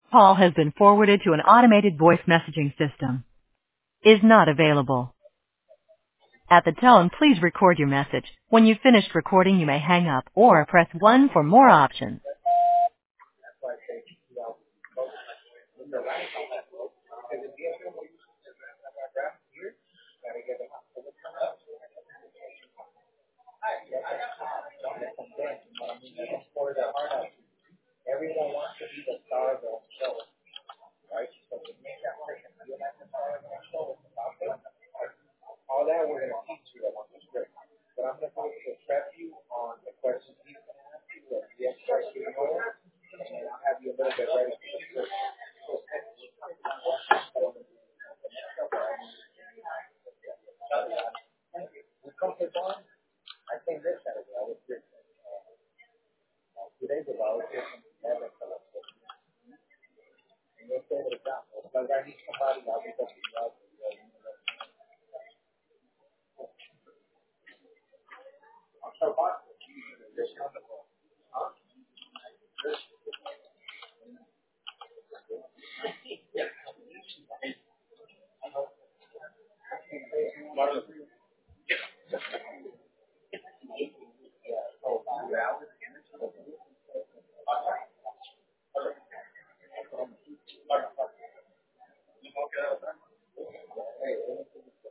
Call has been forwarded to an automated voice messaging system. Is not available. At the tone, please record your message. When you've finished recording, you may hang up or press 1 for more options.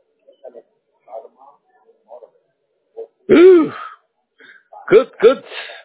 Ooh, good.